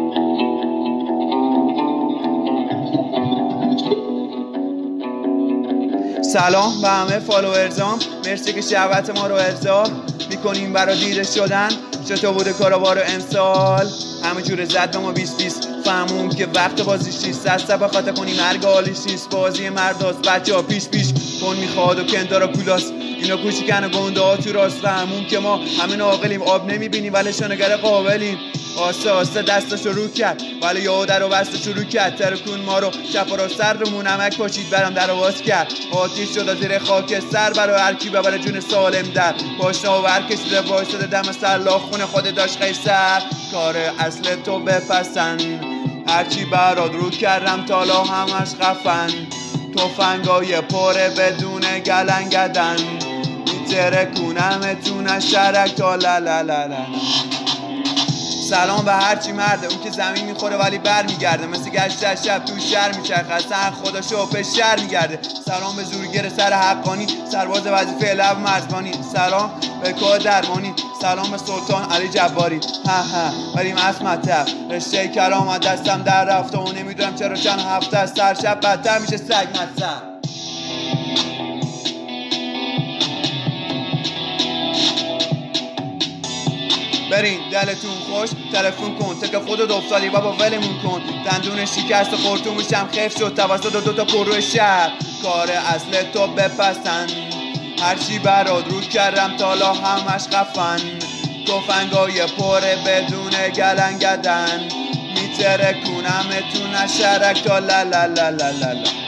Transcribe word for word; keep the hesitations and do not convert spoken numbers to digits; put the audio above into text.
سلام به همه فالوورزام، مرسی که شهوت ما رو ارضا میکنیم برای دیده شدن. چطور بوده کاروبار امسال؟ همه جور زد به ما بیست بیست، فهمون که وقت بازیش نیست. از سبا خاطر کنیم مرگ حالیش نیست. بازی مرداست بچه ها پیش پیش کن میخواد و کندارا پولاست. اینا کوچیکن و گنده ها تو راست، فهمون که ما همه ناقلیم. آب نمیبینیم ولی شنگر قابلیم. آسته آسته دستش رو کرد ولی یهو در و بسته شروع کرد. ترکون ما رو چپ و راست سر رو نمک پاشید برم در آواز کرد. آتیش شد زیر خاک سر برای هر کی ببره جون سالم در پاشنه و برکشیده وایساده دم سلاخ خونه خود داشت قیصر. کار اصل تو بپسند هرچی برات رو کردم تالا همش خفن. تفنگای پره بدون گلنگدن میترکونمتون شرک تا لالالالال. سلام به هرچی مرده اون که زمین میخوره ولی بر میگرده، مثل گشت شب تو شهر میچرخه اصلا خدا شو پشر میگرده. سلام به زورگیر سر حقانی، سرباز وظیفه لب مرزبانی. سلام به کار درمانی، سلام به سلطان علی جباری. ها ها بریم از مطب رشته کلام از دستم در رفته و نمیدونم چرا چند هفته از سر شب بدتر میشه سگ مطب. برین دلتون خوش تلفن کن تک خودت افتادی بابا ولمون کن. دندون شکست خورتومش هم خف شد توسط دو تا پرو شهر. کار اصل تو بپسند هرچی برات رو کردم تالا همش خفن. تفنگای پره بدون گلنگدن میترکونمتون شرک تا لالالالالال.